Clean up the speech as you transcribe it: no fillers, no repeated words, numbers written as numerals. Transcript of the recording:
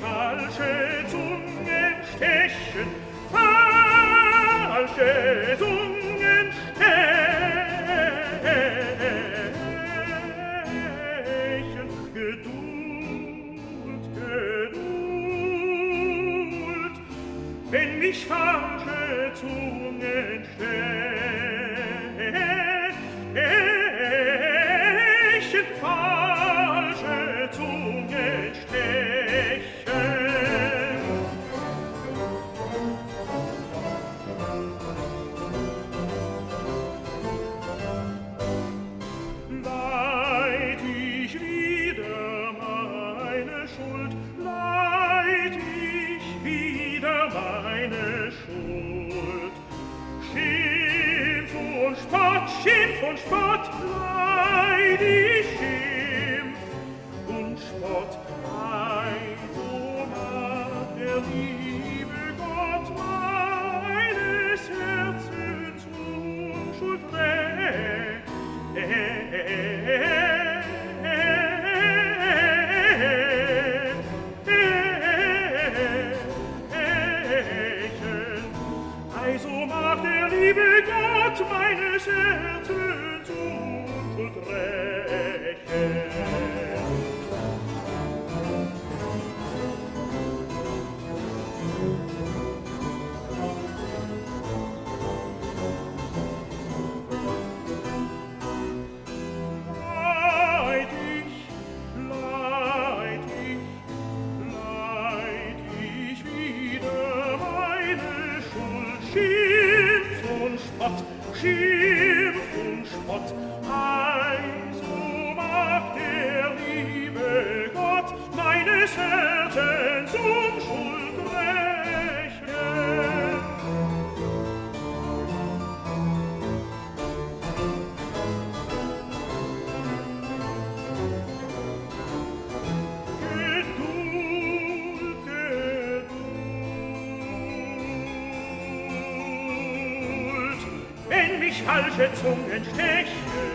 falsche Zungen stechen, falsche Zungen stechen. Geduld, Geduld, wenn mich falsche Zungen stechen, falsche Zungen stechen. Leid ich wieder meine Schuld, leid ich wieder meine Schuld. Schimpf und Spott, leid ich Schimpf und Spott. Also mag der liebe Gott meines Herzens Unschuld also mag der liebe Gott meines Herzens Unschuld rächen. Leid ich wieder meine Schuld, Schimpf und Spott, also mag der liebe Gott meines Herzens Unschuld rächen. Geduld, Geduld, wenn mich falsche Zungen stechen,